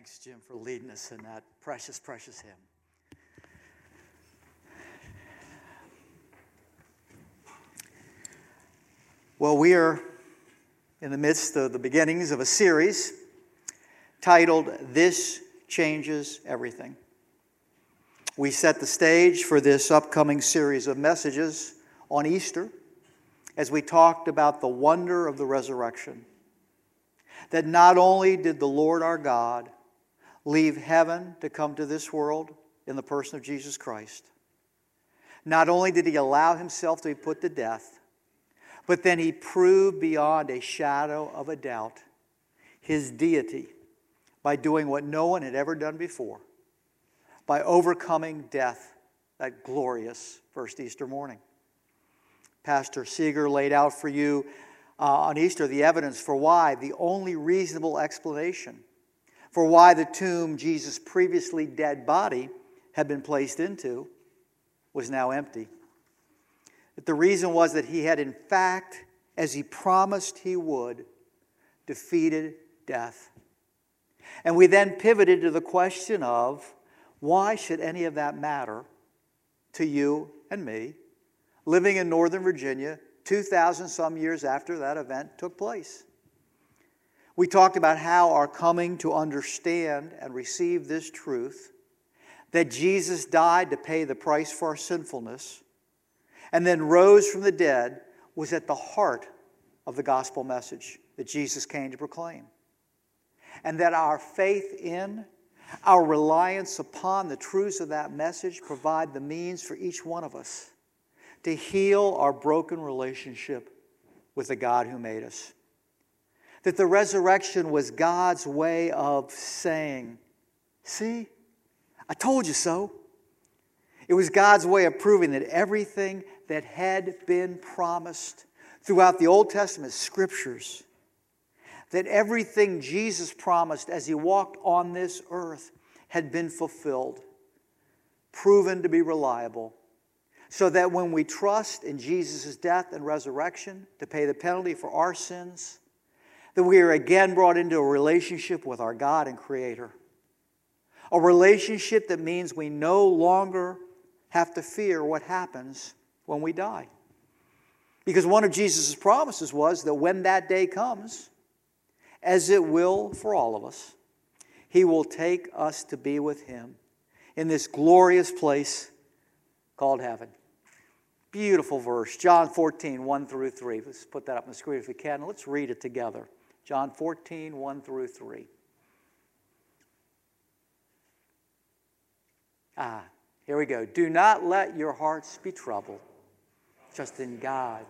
Thanks, Jim, for leading us in that precious, precious hymn. Well, we are in the midst of the beginnings of a series titled, This Changes Everything. We set the stage for this upcoming series of messages on Easter as we talked about the wonder of the resurrection. That not only did the Lord our God leave heaven to come to this world in the person of Jesus Christ, not only did he allow himself to be put to death, but then he proved beyond a shadow of a doubt his deity by doing what no one had ever done before, by overcoming death that glorious first Easter morning. Pastor Seeger laid out for you on Easter the evidence for why, the only reasonable explanation for why the tomb Jesus' previously dead body had been placed into was now empty. That the reason was that he had in fact, as he promised he would, defeated death. And we then pivoted to the question of, why should any of that matter to you and me, living in Northern Virginia 2,000 some years after that event took place? We talked about how our coming to understand and receive this truth, that Jesus died to pay the price for our sinfulness, and then rose from the dead, was at the heart of the gospel message that Jesus came to proclaim. And that our faith in, our reliance upon the truths of that message provide the means for each one of us to heal our broken relationship with the God who made us. That the resurrection was God's way of saying, see, I told you so. It was God's way of proving that everything that had been promised throughout the Old Testament scriptures, that everything Jesus promised as he walked on this earth had been fulfilled, proven to be reliable, so that when we trust in Jesus' death and resurrection to pay the penalty for our sins, that we are again brought into a relationship with our God and Creator. A relationship that means we no longer have to fear what happens when we die. Because one of Jesus' promises was that when that day comes, as it will for all of us, he will take us to be with him in this glorious place called heaven. Beautiful verse, John 14, 1 through 3. Let's put that up on the screen if we can. Let's read it together. John 14, 1 through 3. Here we go. Do not let your hearts be troubled. Trust in God.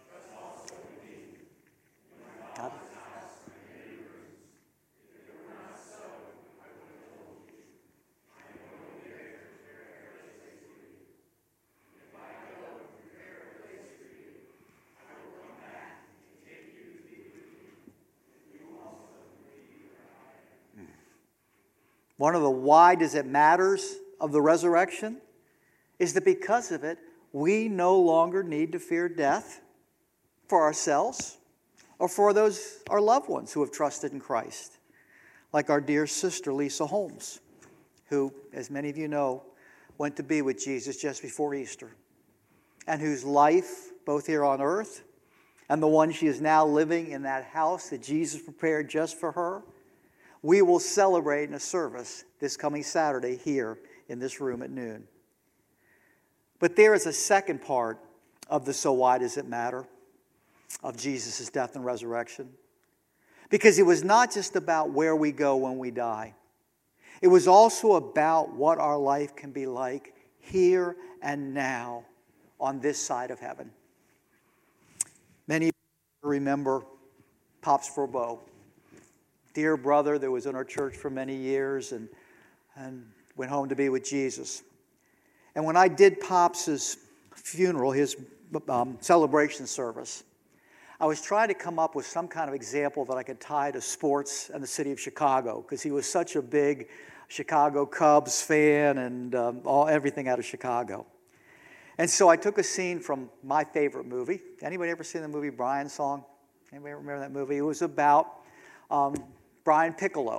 One of the why does it matters of the resurrection is that because of it, we no longer need to fear death for ourselves or for those, our loved ones who have trusted in Christ. Like our dear sister, Lisa Holmes, who, as many of you know, went to be with Jesus just before Easter, and whose life, both here on earth and the one she is now living in that house that Jesus prepared just for her, we will celebrate in a service this coming Saturday here in this room at noon. But there is a second part of the so why does it matter of Jesus' death and resurrection. Because it was not just about where we go when we die. It was also about what our life can be like here and now on this side of heaven. Many remember Pops Verbeau, dear brother that was in our church for many years and went home to be with Jesus. And when I did Pops' funeral, his celebration service, I was trying to come up with some kind of example that I could tie to sports and the city of Chicago, because he was such a big Chicago Cubs fan and everything out of Chicago. And so I took a scene from my favorite movie. Anybody ever seen the movie Brian Song? Anybody remember that movie? It was about Brian Piccolo,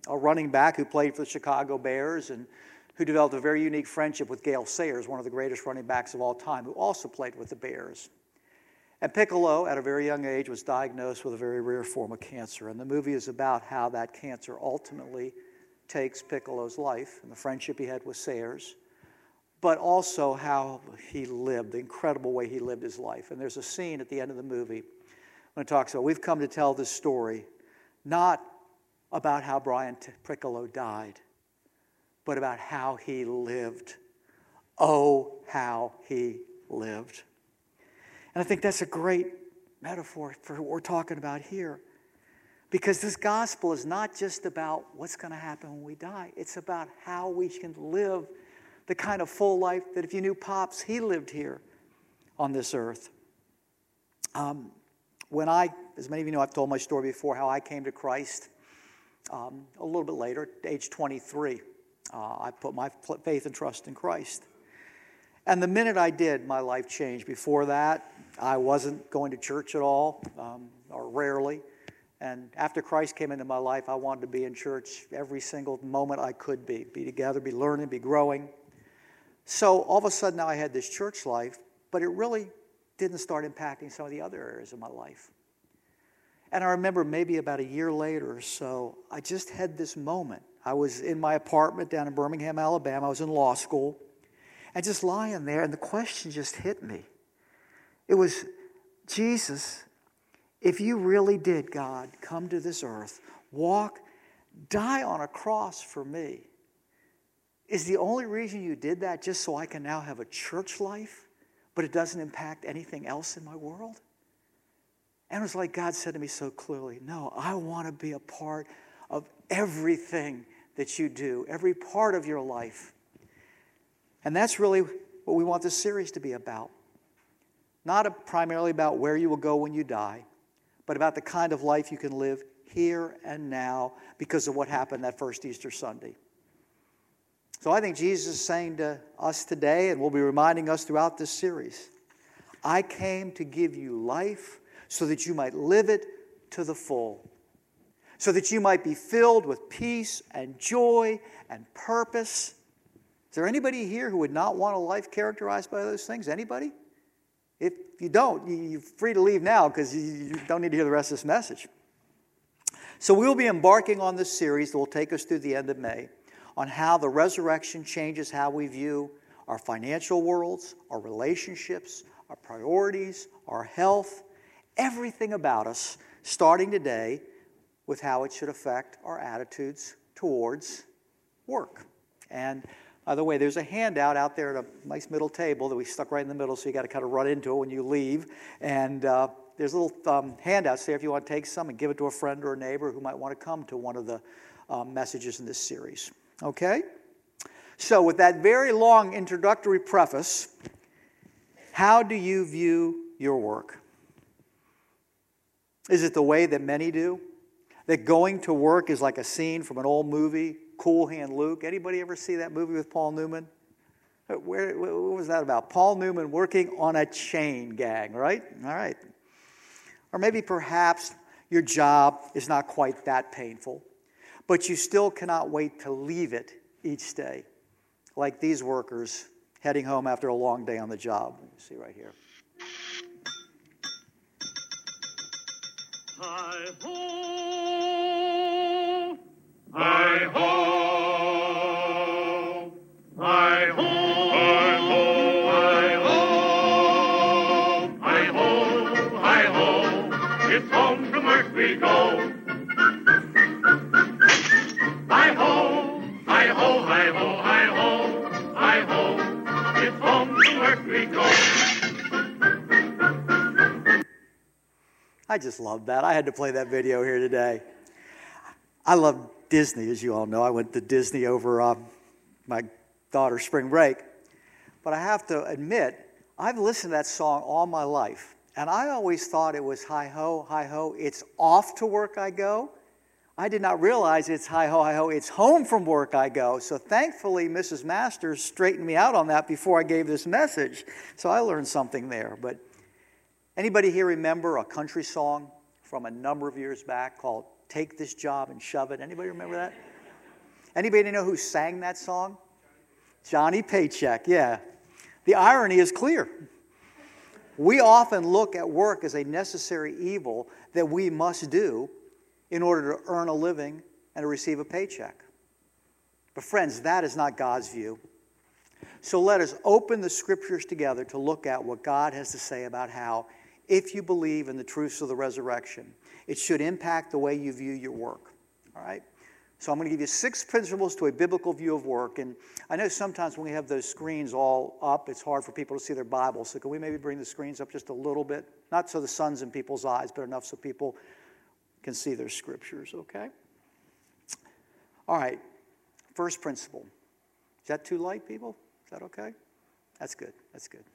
a running back who played for the Chicago Bears and who developed a very unique friendship with Gale Sayers, one of the greatest running backs of all time, who also played with the Bears. And Piccolo, at a very young age, was diagnosed with a very rare form of cancer. And the movie is about how that cancer ultimately takes Piccolo's life and the friendship he had with Sayers, but also how he lived, the incredible way he lived his life. And there's a scene at the end of the movie when it talks about, we've come to tell this story not about how Brian Piccolo died, but about how he lived. Oh, how he lived. And I think that's a great metaphor for what we're talking about here. Because this gospel is not just about what's going to happen when we die. It's about how we can live the kind of full life that if you knew Pops, he lived here on this earth. When as many of you know, I've told my story before, how I came to Christ a little bit later, at age 23. I put my faith and trust in Christ. And the minute I did, my life changed. Before that, I wasn't going to church at all, or rarely. And after Christ came into my life, I wanted to be in church every single moment I could be together, be learning, be growing. So all of a sudden now I had this church life, but it really didn't start impacting some of the other areas of my life. And I remember maybe about a year later or so, I just had this moment. I was in my apartment down in Birmingham, Alabama. I was in law school. And just lying there, and the question just hit me. It was, Jesus, if you really did, God, come to this earth, walk, die on a cross for me, is the only reason you did that just so I can now have a church life, but it doesn't impact anything else in my world? And it was like God said to me so clearly, no, I want to be a part of everything that you do, every part of your life. And that's really what we want this series to be about. Not primarily about where you will go when you die, but about the kind of life you can live here and now because of what happened that first Easter Sunday. So I think Jesus is saying to us today, and will be reminding us throughout this series, I came to give you life so that you might live it to the full, so that you might be filled with peace and joy and purpose. Is there anybody here who would not want a life characterized by those things? Anybody? If you don't, you're free to leave now because you don't need to hear the rest of this message. So we'll be embarking on this series that will take us through the end of May on how the resurrection changes how we view our financial worlds, our relationships, our priorities, our health, everything about us, starting today with how it should affect our attitudes towards work. And by the way, there's a handout out there at a nice middle table that we stuck right in the middle, so you got to kind of run into it when you leave. And there's little handouts there if you want to take some and give it to a friend or a neighbor who might want to come to one of the messages in this series. Okay? So with that very long introductory preface, how do you view your work? Is it the way that many do? That going to work is like a scene from an old movie, Cool Hand Luke? Anybody ever see that movie with Paul Newman? What was that about? Paul Newman working on a chain gang, right? All right. Or maybe perhaps your job is not quite that painful, but you still cannot wait to leave it each day, like these workers heading home after a long day on the job. You see right here. Hi-ho, hi-ho, hi-ho, hi-ho, hi-ho, hi-ho, it's home from work we go. Hi-ho, hi-ho, hi-ho, hi-ho, hi-ho, it's home from work we go. I just love that. I had to play that video here today. I love Disney, as you all know. I went to Disney over my daughter's spring break. But I have to admit, I've listened to that song all my life. And I always thought it was hi-ho, it's off to work I go. I did not realize it's hi-ho, it's home from work I go. So thankfully, Mrs. Masters straightened me out on that before I gave this message. So I learned something there. But anybody here remember a country song from a number of years back called Take This Job and Shove It? Anybody remember that? Anybody know who sang that song? Johnny Paycheck, yeah. The irony is clear. We often look at work as a necessary evil that we must do in order to earn a living and to receive a paycheck. But friends, that is not God's view. So let us open the Scriptures together to look at what God has to say about how, if you believe in the truths of the resurrection, it should impact the way you view your work. All right? So I'm going to give you 6 principles to a biblical view of work. And I know sometimes when we have those screens all up, it's hard for people to see their Bibles. So can we maybe bring the screens up just a little bit? Not so the sun's in people's eyes, but enough so people can see their Scriptures, okay? All right. First principle. Is that too light, people? Is that okay? That's good. That's good.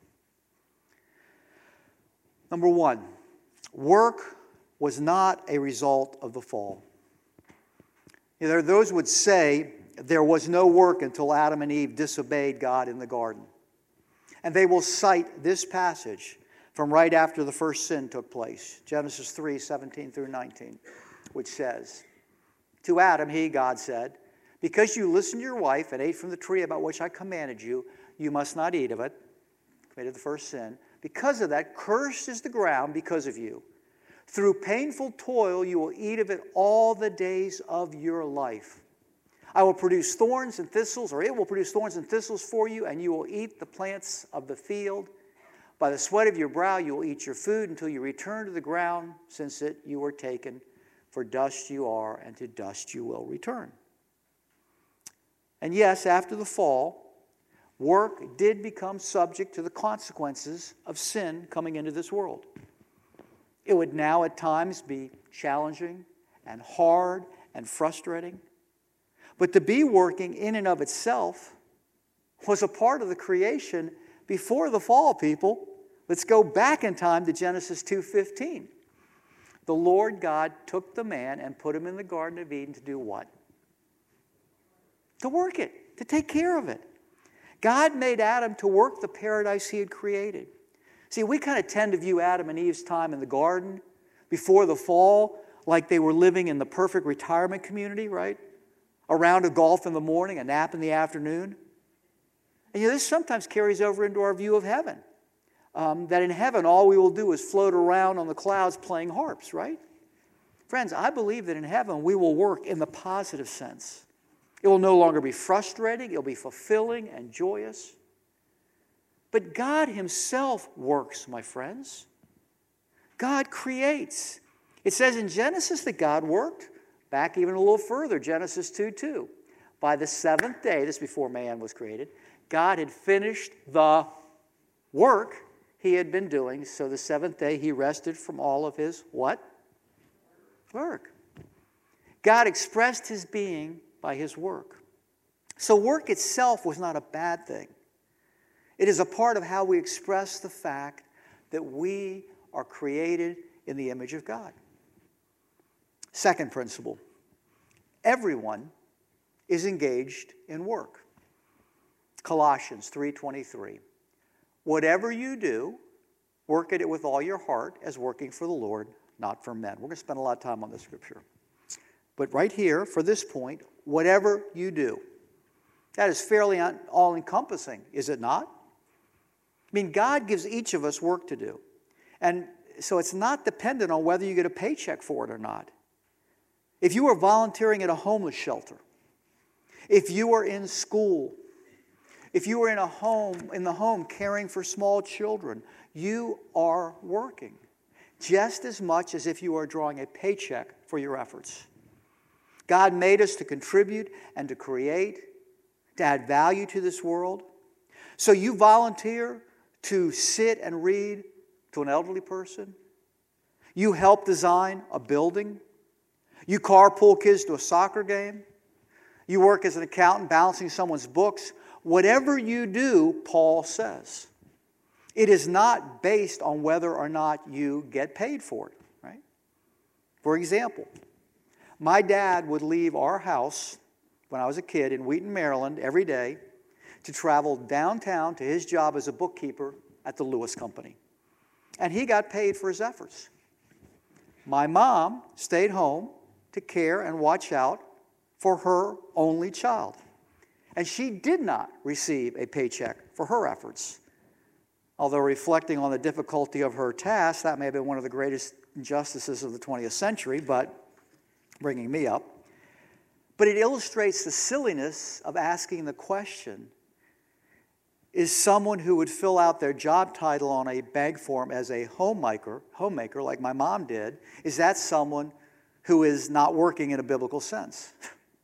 Number 1, work was not a result of the fall. Those who would say there was no work until Adam and Eve disobeyed God in the garden. And they will cite this passage from right after the first sin took place, Genesis 3:17 through 19, which says, "To Adam, God said, because you listened to your wife and ate from the tree about which I commanded you, you must not eat of it," committed the first sin. "Because of that, cursed is the ground because of you. Through painful toil you will eat of it all the days of your life. I will produce thorns and thistles, or it will produce thorns and thistles for you, and you will eat the plants of the field. By the sweat of your brow you will eat your food until you return to the ground, since you were taken. For dust you are, and to dust you will return." And yes, after the fall, work did become subject to the consequences of sin coming into this world. It would now at times be challenging and hard and frustrating. But to be working in and of itself was a part of the creation before the fall, people. Let's go back in time to Genesis 2:15. The Lord God took the man and put him in the Garden of Eden to do what? To work it, to take care of it. God made Adam to work the paradise he had created. See, we kind of tend to view Adam and Eve's time in the garden before the fall like they were living in the perfect retirement community, right? A round of golf in the morning, a nap in the afternoon. And this sometimes carries over into our view of heaven. That in heaven, all we will do is float around on the clouds playing harps, right? Friends, I believe that in heaven we will work in the positive sense. It will no longer be frustrating. It will be fulfilling and joyous. But God himself works, my friends. God creates. It says in Genesis that God worked. Back even a little further, Genesis 2:2. By the 7th day, this is before man was created, God had finished the work he had been doing. So the 7th day he rested from all of his what? Work. God expressed his being by his work. So work itself was not a bad thing. It is a part of how we express the fact that we are created in the image of God. Second principle, everyone is engaged in work. Colossians 3:23. "Whatever you do, work at it with all your heart as working for the Lord, not for men." We're going to spend a lot of time on this scripture. But right here, for this point, whatever you do. That is fairly all-encompassing, is it not? I mean, God gives each of us work to do. And so it's not dependent on whether you get a paycheck for it or not. If you are volunteering at a homeless shelter, if you are in school, if you are in the home caring for small children, you are working just as much as if you are drawing a paycheck for your efforts. God made us to contribute and to create, to add value to this world. So you volunteer to sit and read to an elderly person. You help design a building. You carpool kids to a soccer game. You work as an accountant balancing someone's books. Whatever you do, Paul says, it is not based on whether or not you get paid for it, right? For example, my dad would leave our house when I was a kid in Wheaton, Maryland, every day to travel downtown to his job as a bookkeeper at the Lewis Company. And he got paid for his efforts. My mom stayed home to care and watch out for her only child. And she did not receive a paycheck for her efforts. Although reflecting on the difficulty of her task, that may have been one of the greatest injustices of the 20th century, but bringing me up. But it illustrates the silliness of asking the question, is someone who would fill out their job title on a bag form as a homemaker like my mom did, is that someone who is not working in a biblical sense?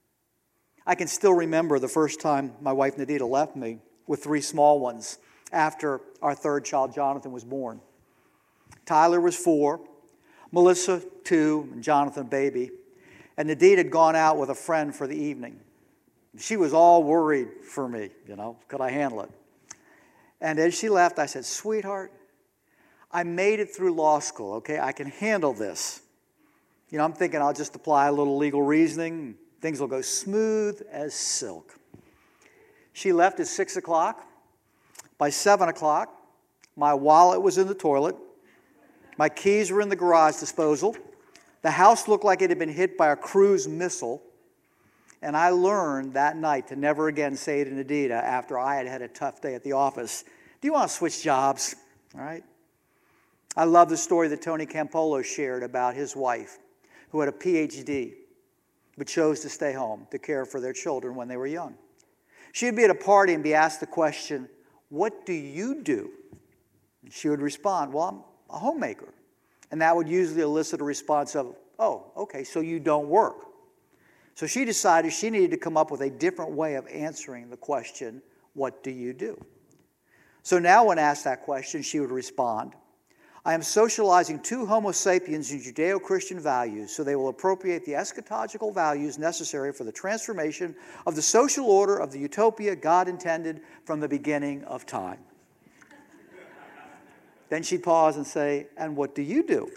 I can still remember the first time my wife Nadita left me with 3 small ones after our 3rd child, Jonathan, was born. Tyler was 4, Melissa 2, and Jonathan baby. And Nadita had gone out with a friend for the evening. She was all worried for me, could I handle it? And as she left, I said, sweetheart, I made it through law school, okay? I can handle this. I'm thinking I'll just apply a little legal reasoning. Things will go smooth as silk. She left at 6 o'clock. By 7 o'clock, my wallet was in the toilet. My keys were in the garage disposal. The house looked like it had been hit by a cruise missile. And I learned that night to never again say to Nadita after I had had a tough day at the office, do you want to switch jobs? All right. I love the story that Tony Campolo shared about his wife, who had a PhD, but chose to stay home to care for their children when they were young. She'd be at a party and be asked the question, what do you do? And she would respond, well, I'm a homemaker. And that would usually elicit a response of, oh, okay, so you don't work. So she decided she needed to come up with a different way of answering the question, what do you do? So now when asked that question, she would respond, I am socializing 2 Homo sapiens in Judeo-Christian values, so they will appropriate the eschatological values necessary for the transformation of the social order of the utopia God intended from the beginning of time. Then she'd pause and say, and what do you do?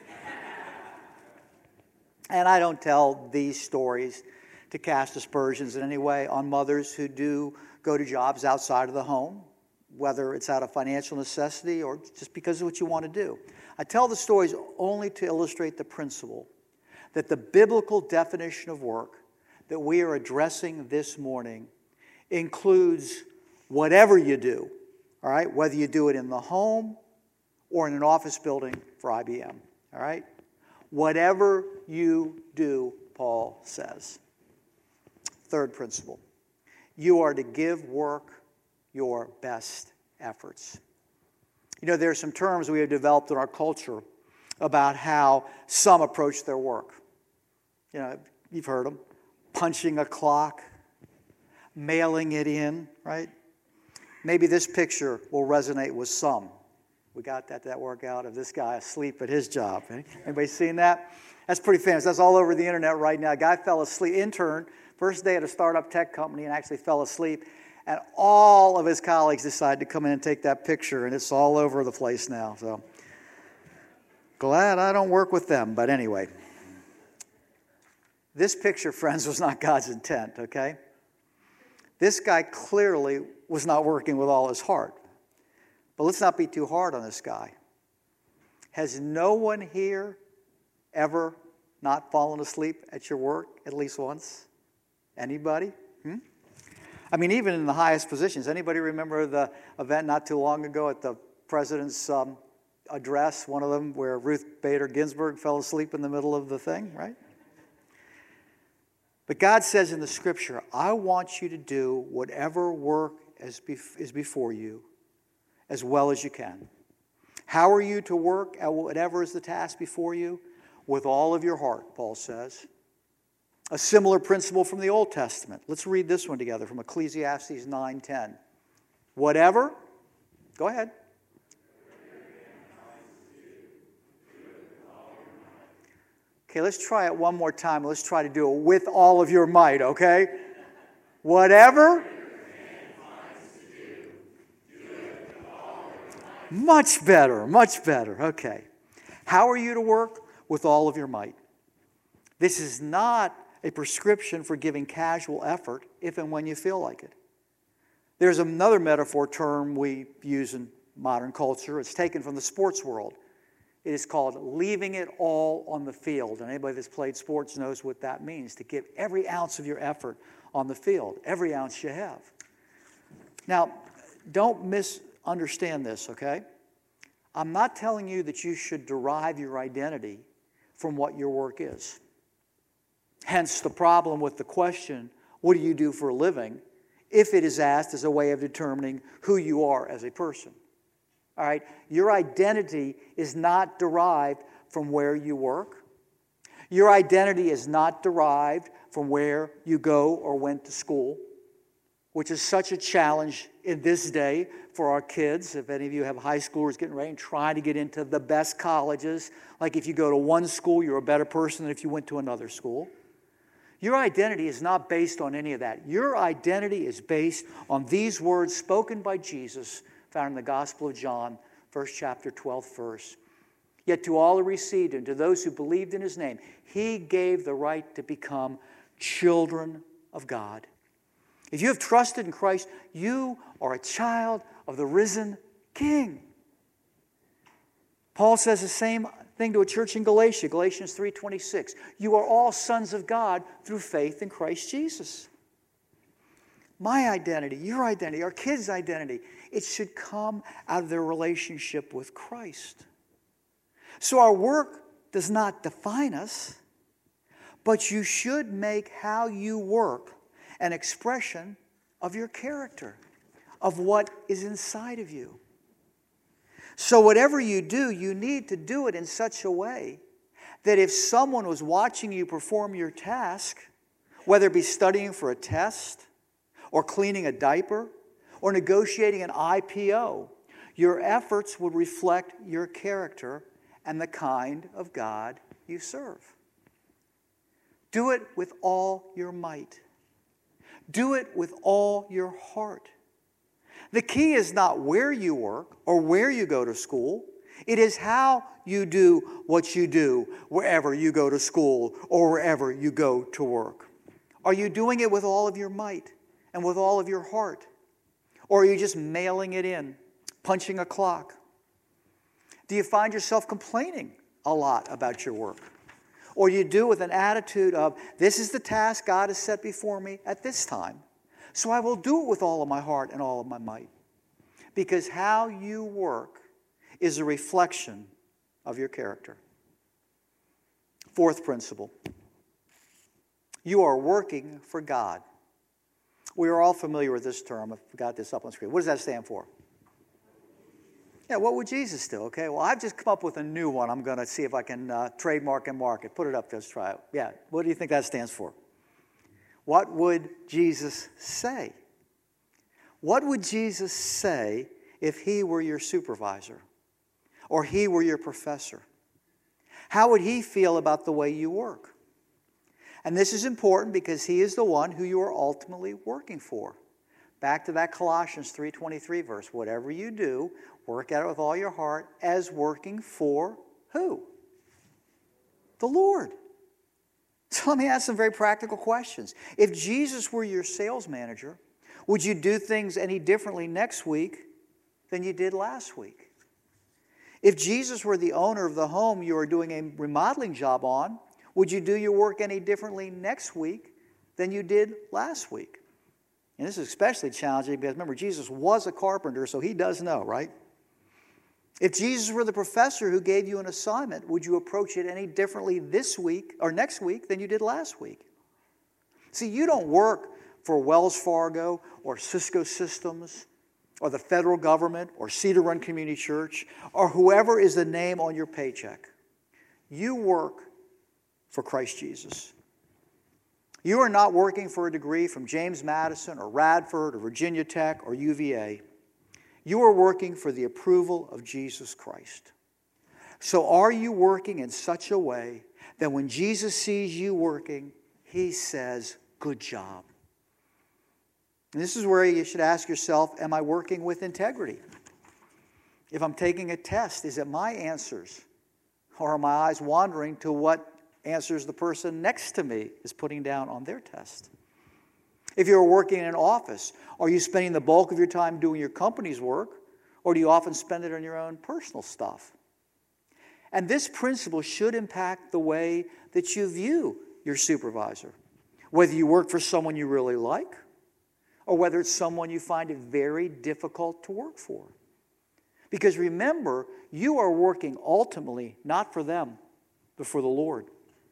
And I don't tell these stories to cast aspersions in any way on mothers who do go to jobs outside of the home, whether it's out of financial necessity or just because of what you want to do. I tell the stories only to illustrate the principle that the biblical definition of work that we are addressing this morning includes whatever you do, all right, whether you do it in the home or in an office building for IBM, all right? Whatever you do, Paul says. 3rd principle, you are to give work your best efforts. There are some terms we have developed in our culture about how some approach their work. You've heard them. Punching a clock, mailing it in, right? Maybe this picture will resonate with some. We got that workout of this guy asleep at his job. Anybody seen that? That's pretty famous. That's all over the internet right now. A guy fell asleep, intern, first day at a startup tech company, and actually fell asleep. And all of his colleagues decided to come in and take that picture, and it's all over the place now. So glad I don't work with them, but anyway. This picture, friends, was not God's intent, okay? This guy clearly was not working with all his heart. But let's not be too hard on this guy. Has no one here ever not fallen asleep at your work at least once? Anybody? I mean, even in the highest positions. Anybody remember the event not too long ago at the president's address, one of them where Ruth Bader Ginsburg fell asleep in the middle of the thing, right? But God says in the scripture, I want you to do whatever work is before you as well as you can. How are you to work at whatever is the task before you? With all of your heart, Paul says. A similar principle from the Old Testament. Let's read this one together from Ecclesiastes 9:10. Whatever, go ahead. Okay, let's try it one more time. Let's try to do it with all of your might, okay? Whatever. Much better, much better. Okay. How are you to work? With all of your might. This is not a prescription for giving casual effort if and when you feel like it. There's another metaphor term we use in modern culture. It's taken from the sports world. It is called leaving it all on the field. And anybody that's played sports knows what that means, to give every ounce of your effort on the field, every ounce you have. Now, don't misunderstand this, okay? I'm not telling you that you should derive your identity from what your work is. Hence the problem with the question, what do you do for a living, if it is asked as a way of determining who you are as a person. All right? Your identity is not derived from where you work. Your identity is not derived from where you go or went to school, which is such a challenge in this day for our kids. If any of you have high schoolers getting ready and trying to get into the best colleges, like if you go to one school, you're a better person than if you went to another school. Your identity is not based on any of that. Your identity is based on these words spoken by Jesus, found in the Gospel of John, 1st chapter, 12th verse. Yet to all who received him, to those who believed in his name, he gave the right to become children of God. If you have trusted in Christ, you are a child of the risen King. Paul says the same thing to a church in Galatia, Galatians 3:26. You are all sons of God through faith in Christ Jesus. My identity, your identity, our kids' identity, it should come out of their relationship with Christ. So our work does not define us, but you should make how you work an expression of your character, of what is inside of you. So whatever you do, you need to do it in such a way that if someone was watching you perform your task, whether it be studying for a test, or cleaning a diaper, or negotiating an IPO, your efforts would reflect your character and the kind of God you serve. Do it with all your might. Do it with all your heart. The key is not where you work or where you go to school. It is how you do what you do wherever you go to school or wherever you go to work. Are you doing it with all of your might and with all of your heart? Or are you just mailing it in, punching a clock? Do you find yourself complaining a lot about your work? Or you do with an attitude of, this is the task God has set before me at this time, so I will do it with all of my heart and all of my might. Because how you work is a reflection of your character. Fourth principle. You are working for God. We are all familiar with this term. I've got this up on the screen. What does that stand for? Yeah, what would Jesus do? Okay, well, I've just come up with a new one. I'm going to see if I can trademark and mark it. Put it up, let's try it. Yeah, what do you think that stands for? What would Jesus say? What would Jesus say if he were your supervisor or he were your professor? How would he feel about the way you work? And this is important because he is the one who you are ultimately working for. Back to that Colossians 3:23 verse. Whatever you do, work at it with all your heart as working for who? The Lord. So let me ask some very practical questions. If Jesus were your sales manager, would you do things any differently next week than you did last week? If Jesus were the owner of the home you are doing a remodeling job on, would you do your work any differently next week than you did last week? And this is especially challenging because remember, Jesus was a carpenter, so he does know, right? If Jesus were the professor who gave you an assignment, would you approach it any differently this week or next week than you did last week? See, you don't work for Wells Fargo or Cisco Systems or the federal government or Cedar Run Community Church or whoever is the name on your paycheck. You work for Christ Jesus. You are not working for a degree from James Madison or Radford or Virginia Tech or UVA. You are working for the approval of Jesus Christ. So are you working in such a way that when Jesus sees you working, he says, good job? And this is where you should ask yourself, am I working with integrity? If I'm taking a test, is it my answers? Or are my eyes wandering to what answers the person next to me is putting down on their test? If you're working in an office, are you spending the bulk of your time doing your company's work, or do you often spend it on your own personal stuff? And this principle should impact the way that you view your supervisor, whether you work for someone you really like or whether it's someone you find it very difficult to work for. Because remember, you are working ultimately not for them, but for the Lord.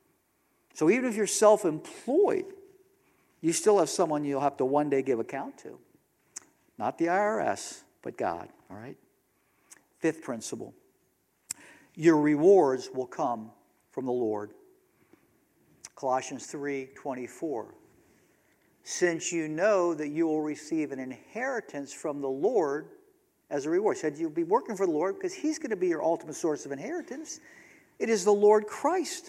So even if you're self-employed, you still have someone you'll have to one day give account to. Not the IRS, but God, all right? Fifth principle. Your rewards will come from the Lord. Colossians 3:24. Since you know that you will receive an inheritance from the Lord as a reward. He said you'll be working for the Lord because He's going to be your ultimate source of inheritance. It is the Lord Christ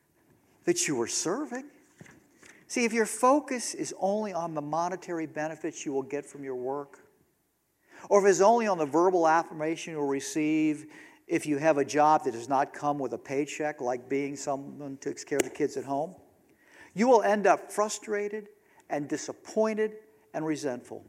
that you are serving. See, if your focus is only on the monetary benefits you will get from your work, or if it's only on the verbal affirmation you'll receive if you have a job that does not come with a paycheck, like being someone who takes care of the kids at home, you will end up frustrated and disappointed and resentful.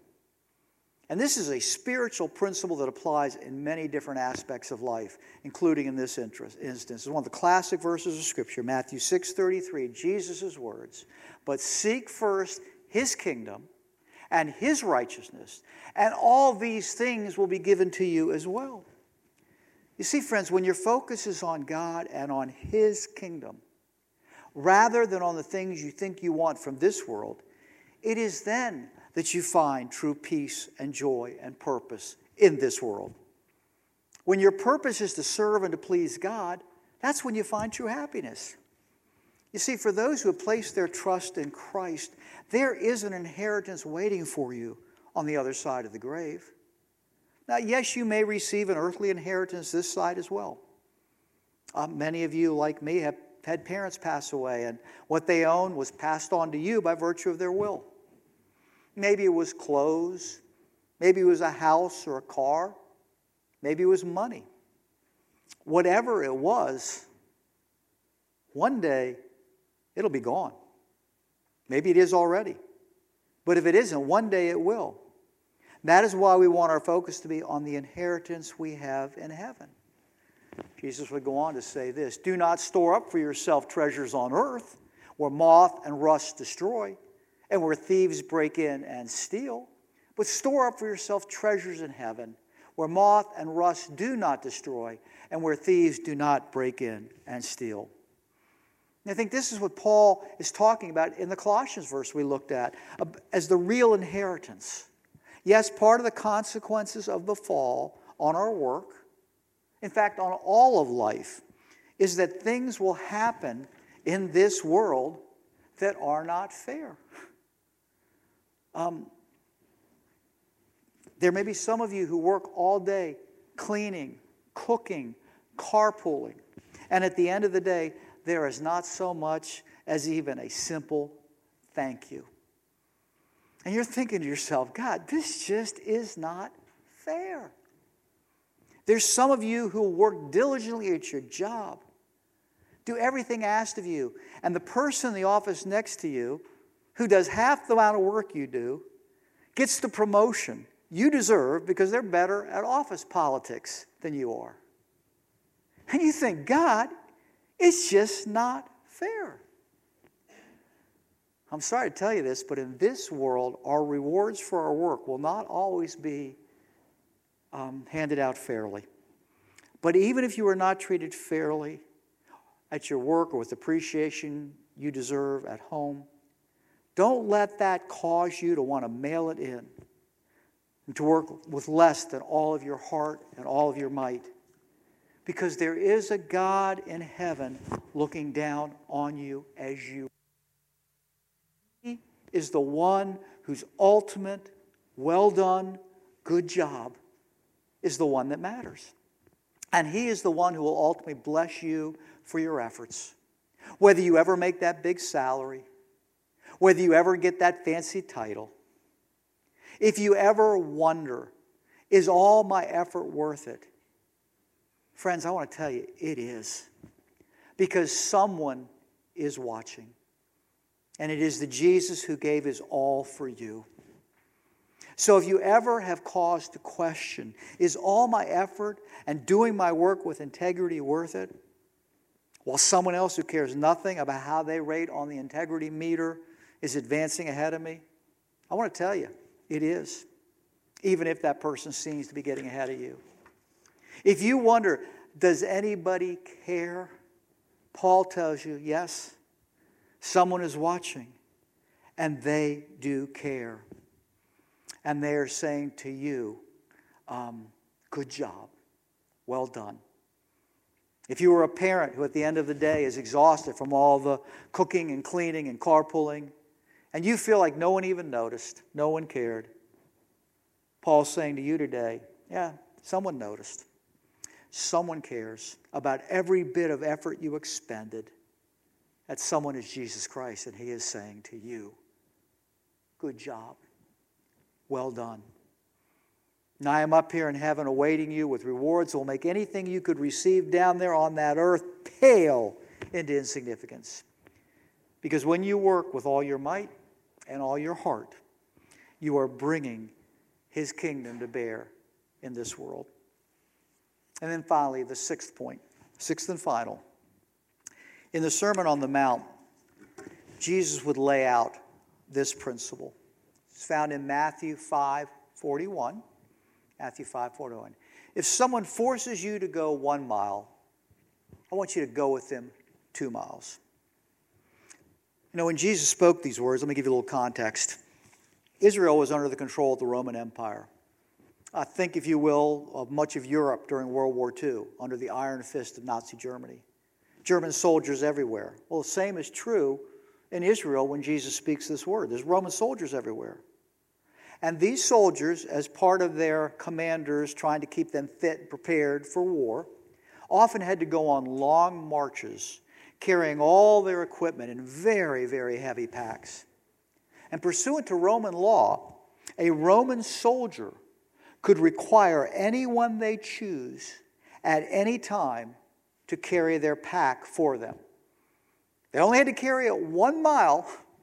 And this is a spiritual principle that applies in many different aspects of life, including in this instance. It's one of the classic verses of Scripture, Matthew 6:33, Jesus' words. But seek first His kingdom and His righteousness, and all these things will be given to you as well. You see, friends, when your focus is on God and on His kingdom, rather than on the things you think you want from this world, it is then that you find true peace and joy and purpose in this world. When your purpose is to serve and to please God, that's when you find true happiness. You see, for those who have placed their trust in Christ, there is an inheritance waiting for you on the other side of the grave. Now, yes, you may receive an earthly inheritance this side as well. Many of you, like me, have had parents pass away, and what they owned was passed on to you by virtue of their will. Maybe it was clothes. Maybe it was a house or a car. Maybe it was money. Whatever it was, one day it'll be gone. Maybe it is already. But if it isn't, one day it will. That is why we want our focus to be on the inheritance we have in heaven. Jesus would go on to say this, do not store up for yourself treasures on earth, where moth and rust destroy, and where thieves break in and steal. But store up for yourself treasures in heaven, where moth and rust do not destroy, and where thieves do not break in and steal. And I think this is what Paul is talking about in the Colossians verse we looked at, as the real inheritance. Yes, part of the consequences of the fall on our work, in fact, on all of life, is that things will happen in this world that are not fair. There may be some of you who work all day cleaning, cooking, carpooling, and at the end of the day, there is not so much as even a simple thank you. And you're thinking to yourself, God, this just is not fair. There's some of you who work diligently at your job, do everything asked of you, and the person in the office next to you, who does half the amount of work you do, gets the promotion you deserve because they're better at office politics than you are. And you think, God, it's just not fair. I'm sorry to tell you this, but in this world, our rewards for our work will not always be handed out fairly. But even if you are not treated fairly at your work or with appreciation you deserve at home, don't let that cause you to want to mail it in and to work with less than all of your heart and all of your might. Because there is a God in heaven looking down on you as you. He is the one whose ultimate, well done, good job is the one that matters. And He is the one who will ultimately bless you for your efforts. Whether you ever make that big salary, whether you ever get that fancy title, if you ever wonder, is all my effort worth it? Friends, I want to tell you, it is. Because someone is watching. And it is the Jesus who gave His all for you. So if you ever have cause to question, is all my effort and doing my work with integrity worth it? while someone else who cares nothing about how they rate on the integrity meter is advancing ahead of me? I want to tell you, it is, even if that person seems to be getting ahead of you. If you wonder, does anybody care? Paul tells you, yes, someone is watching, and they do care. And they are saying to you, good job, well done. If you were a parent who at the end of the day is exhausted from all the cooking and cleaning and carpooling, and you feel like no one even noticed, no one cared, Paul's saying to you today, yeah, someone noticed. Someone cares about every bit of effort you expended. That someone is Jesus Christ, and he is saying to you, good job, well done. And I am up here in heaven awaiting you with rewards that will make anything you could receive down there on that earth pale into insignificance. Because when you work with all your might and all your heart, you are bringing his kingdom to bear in this world. And then finally, the sixth point, sixth and final. In the Sermon on the Mount, Jesus would lay out this principle. It's found in Matthew 5:41. Matthew 5:41. If someone forces you to go 1 mile, I want you to go with them 2 miles. You know, when Jesus spoke these words, let me give you a little context. Israel was under the control of the Roman Empire. I think, if you will, of much of Europe during World War II, under the iron fist of Nazi Germany. German soldiers everywhere. Well, the same is true in Israel when Jesus speaks this word. There's Roman soldiers everywhere. And these soldiers, as part of their commanders trying to keep them fit and prepared for war, often had to go on long marches, carrying all their equipment in very, very heavy packs. And pursuant to Roman law, a Roman soldier could require anyone they choose at any time to carry their pack for them. They only had to carry it 1 mile.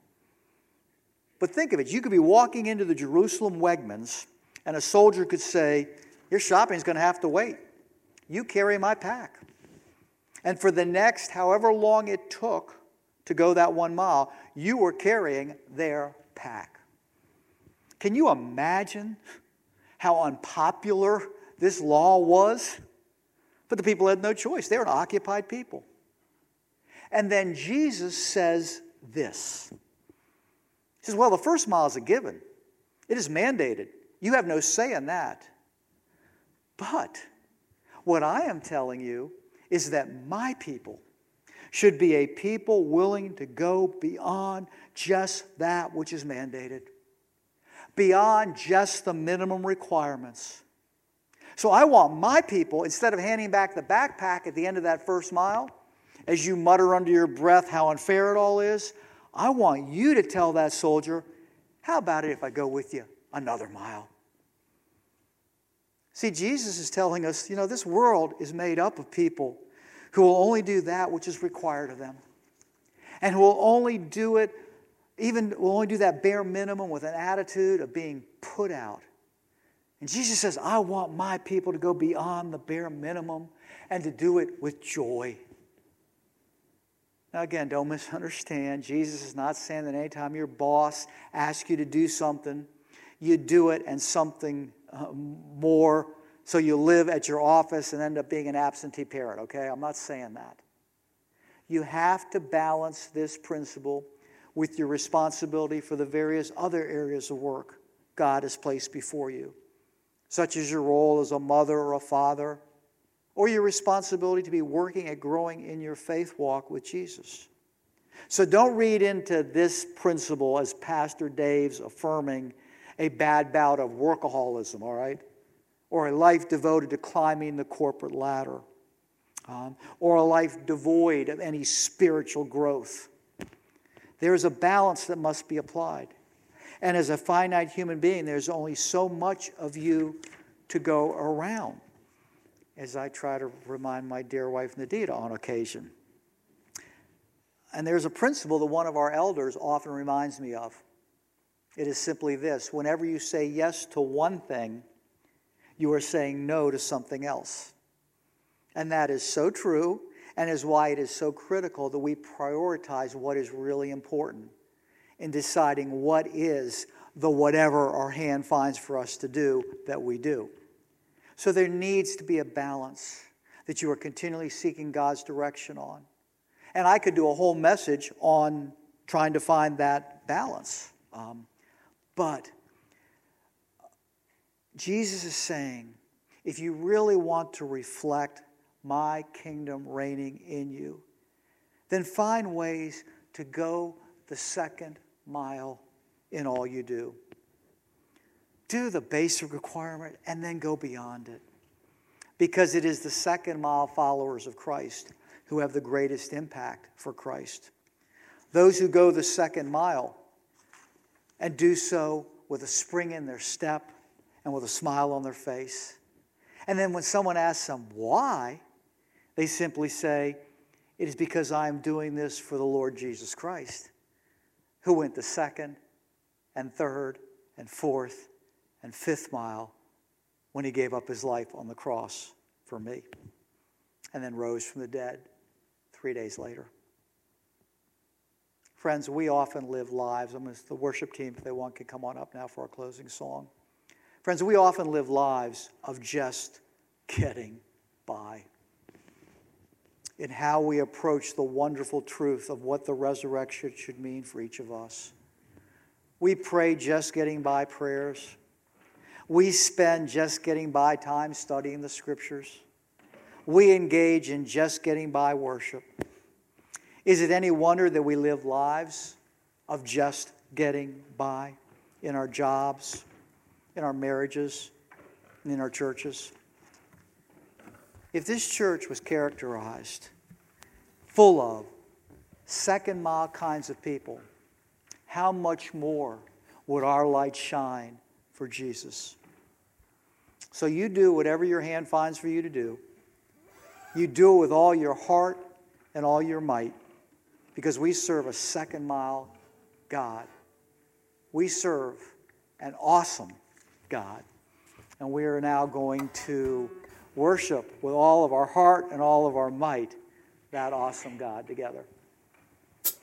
But think of it, you could be walking into the Jerusalem Wegmans and a soldier could say, your shopping's going to have to wait. You carry my pack. And for the next however long it took to go that 1 mile, you were carrying their pack. Can you imagine how unpopular this law was? But the people had no choice. They were an occupied people. And then Jesus says this. He says, well, the first mile is a given. It is mandated. You have no say in that. But what I am telling you is that my people should be a people willing to go beyond just that which is mandated, beyond just the minimum requirements. So I want my people, instead of handing back the backpack at the end of that first mile, as you mutter under your breath how unfair it all is, I want you to tell that soldier, how about it if I go with you another mile? See, Jesus is telling us, you know, this world is made up of people who will only do that which is required of them. And who will only do it, will only do that bare minimum with an attitude of being put out. And Jesus says, I want my people to go beyond the bare minimum and to do it with joy. Now again, don't misunderstand. Jesus is not saying that anytime your boss asks you to do something, you do it and something more, so you live at your office and end up being an absentee parent, okay? I'm not saying that. You have to balance this principle with your responsibility for the various other areas of work God has placed before you, such as your role as a mother or a father, or your responsibility to be working at growing in your faith walk with Jesus. So don't read into this principle as Pastor Dave's affirming a bad bout of workaholism, all right? Or a life devoted to climbing the corporate ladder, or a life devoid of any spiritual growth. There is a balance that must be applied. And as a finite human being, there's only so much of you to go around, as I try to remind my dear wife Nadita on occasion. And there's a principle that one of our elders often reminds me of. It is simply this: whenever you say yes to one thing, you are saying no to something else. And that is so true, and is why it is so critical that we prioritize what is really important in deciding what is the whatever our hand finds for us to do that we do. So there needs to be a balance that you are continually seeking God's direction on. And I could do a whole message on trying to find that balance. But Jesus is saying, if you really want to reflect my kingdom reigning in you, then find ways to go the second mile in all you do. Do the basic requirement and then go beyond it. Because it is the second mile followers of Christ who have the greatest impact for Christ. Those who go the second mile and do so with a spring in their step and with a smile on their face. And then when someone asks them why, they simply say, it is because I am doing this for the Lord Jesus Christ, who went the second and third and fourth and fifth mile when he gave up his life on the cross for me and then rose from the dead 3 days later. Friends, we often live lives. The worship team, if they want, can come on up now for our closing song. Friends, we often live lives of just getting by. In how we approach the wonderful truth of what the resurrection should mean for each of us. We pray just getting by prayers. We spend just getting by time studying the Scriptures. We engage in just getting by worship. Is it any wonder that we live lives of just getting by in our jobs, in our marriages, and in our churches? If this church was characterized full of second mile kinds of people, how much more would our light shine for Jesus? So you do whatever your hand finds for you to do. You do it with all your heart and all your might, because we serve a second mile God. We serve an awesome God. And we are now going to worship with all of our heart and all of our might that awesome God together.